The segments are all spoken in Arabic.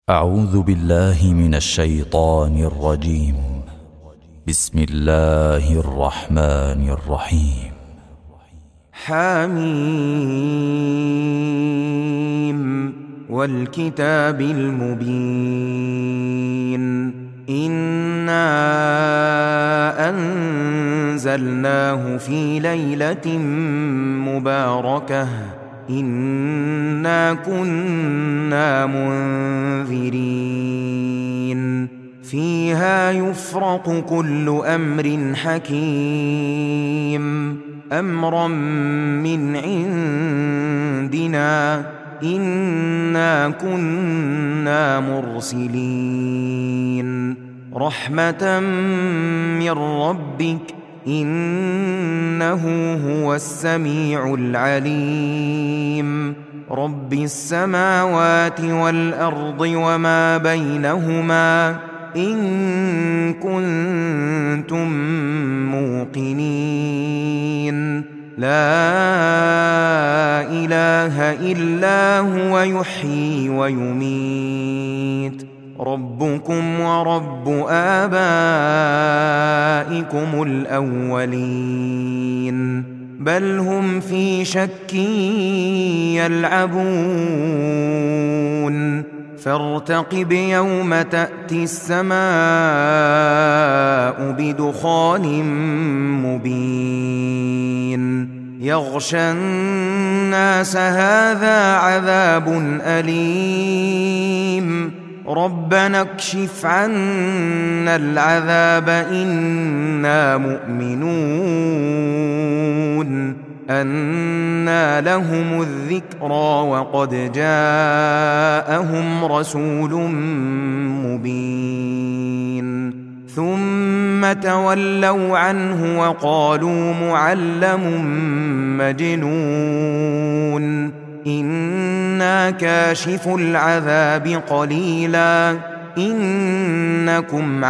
أعوذ بالله من الشيطان الرجيم. بسم الله الرحمن الرحيم. حميم والكتاب المبين إنا أنزلناه في ليلة مباركة إنا كنا منذرين فيها يفرق كل أمر حكيم أمرا من عندنا إنا كنا مرسلين رحمة من ربك إنه هو السميع العليم رب السماوات والأرض وما بينهما إن كنتم موقنين لا إله إلا هو يحيي ويميت ربكم ورب آبائكم الأولين بل هم في شك يلعبون فارتقب يوم تأتي السماء بدخان مبين يغشى الناس هذا عذاب أليم ربنا اكشف عنا العذاب إنا مؤمنون أنى لهم الذكرى وقد جاءهم رسول مبين ثم تولوا عنه وقالوا معلم مجنون إنا كاشف العذاب قليلا إنكم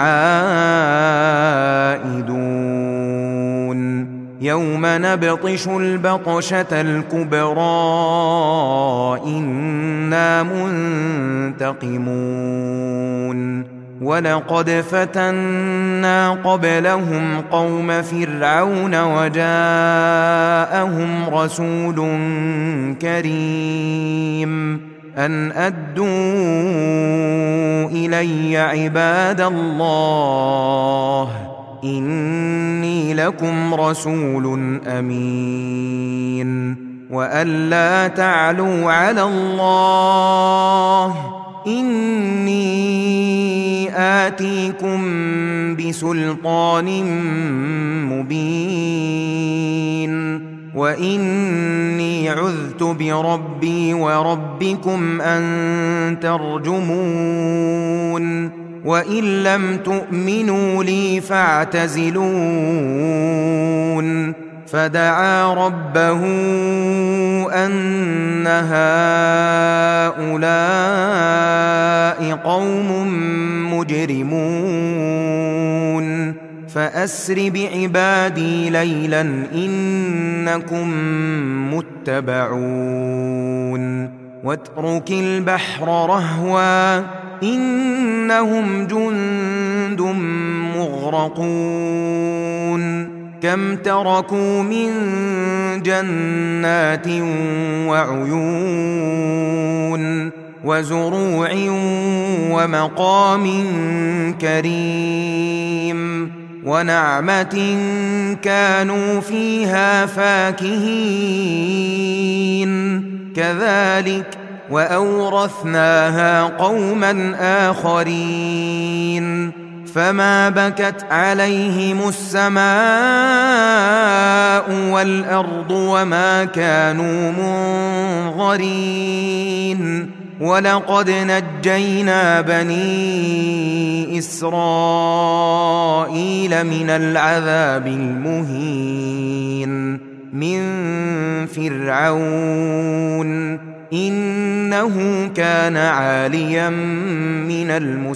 عائدون يوم نبطش البطشة الكبرى إنا منتقمون ولقد فتنا قبلهم قوم فرعون وجاءهم رسول كريم أن أدوا إلي عباد الله إني لكم رسول أمين وأن لا تعلوا على الله إني آتيكم بسلطان مبين وإني عذت بربي وربكم أن ترجمون وإن لم تؤمنوا لي فاعتزلون فدعا ربه أن هؤلاء قوم مجرمون فأسر بعبادي ليلا إنكم متبعون واترك البحر رهوا إنهم جند مغرقون كم تركوا من جنات وعيون وزروع ومقام كريم ونعمة كانوا فيها فاكهين كذلك وأورثناها قوما آخرين فما بكت عليهم السماء والأرض وما كانوا منظرين ولقد نجينا بني إسرائيل من العذاب المهين من فرعون إنه كان عاليا من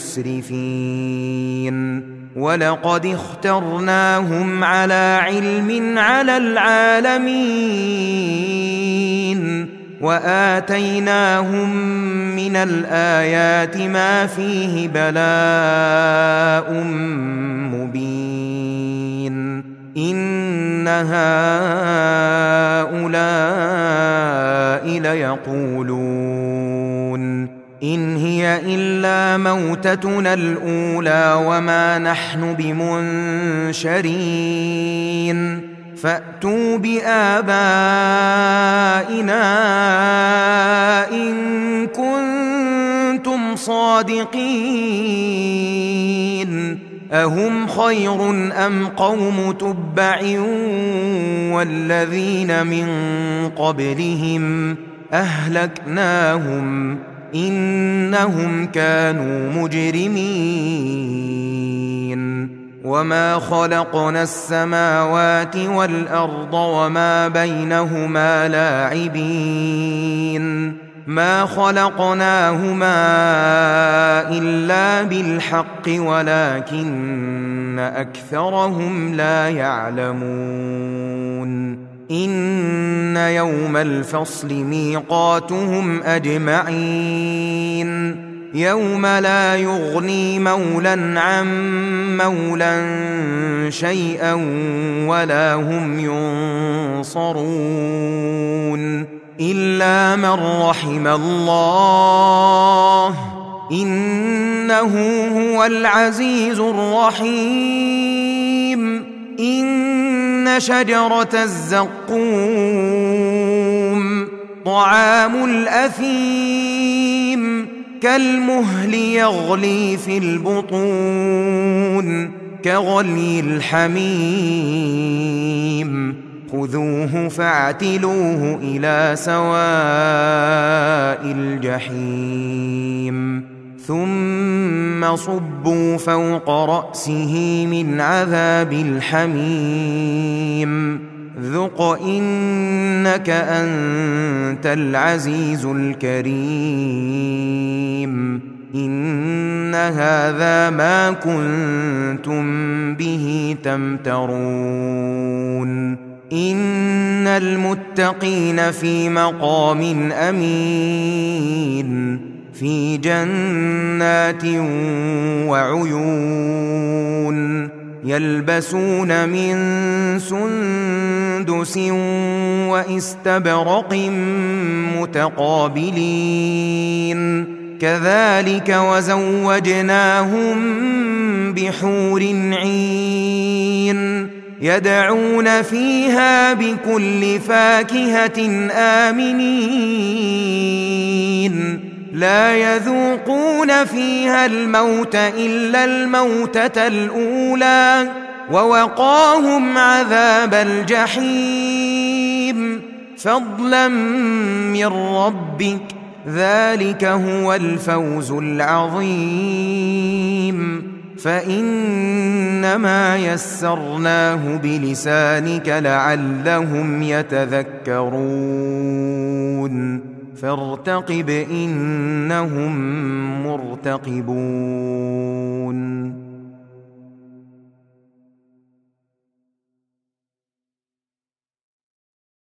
المسرفين ولقد اخترناهم على علم على العالمين وآتيناهم من الآيات ما فيه بلاء مبين إن هؤلاء ليقولون إن هي إلا موتتنا الأولى وما نحن بمنشرين فأتوا بآبائنا إن كنتم صادقين أهم خير أم قوم تبع والذين من قبلهم أهلكناهم إنهم كانوا مجرمين وما خلقنا السماوات والأرض وما بينهما لاعبين ما خلقناهما إلا بالحق ولكن أكثرهم لا يعلمون إن يوم الفصل ميقاتهم أجمعين يوم لا يغني مولى عن مولى شيئا ولا هم ينصرون إلا من رحم الله إنه هو العزيز الرحيم إن شجرة الزقوم طعام الأثيم كالمهل يغلي في البطون كغلي الحميم خذوه فاعتلوه إلى سواء الجحيم ثم صبوا فوق رأسه من عذاب الحميم ذق إنك أنت العزيز الكريم إن هذا ما كنتم به تمترون إن المتقين في مقام أمين في جنات وعيون يلبسون من سندس وإستبرق متقابلين كذلك وزوجناهم بحور عين يدعون فيها بكل فاكهة آمنين لا يذوقون فيها الموت إلا الموتة الأولى ووقاهم عذاب الجحيم فضلا من ربك ذلك هو الفوز العظيم فإنما يسرناه بلسانك لعلهم يتذكرون فارتقب إنهم مرتقبون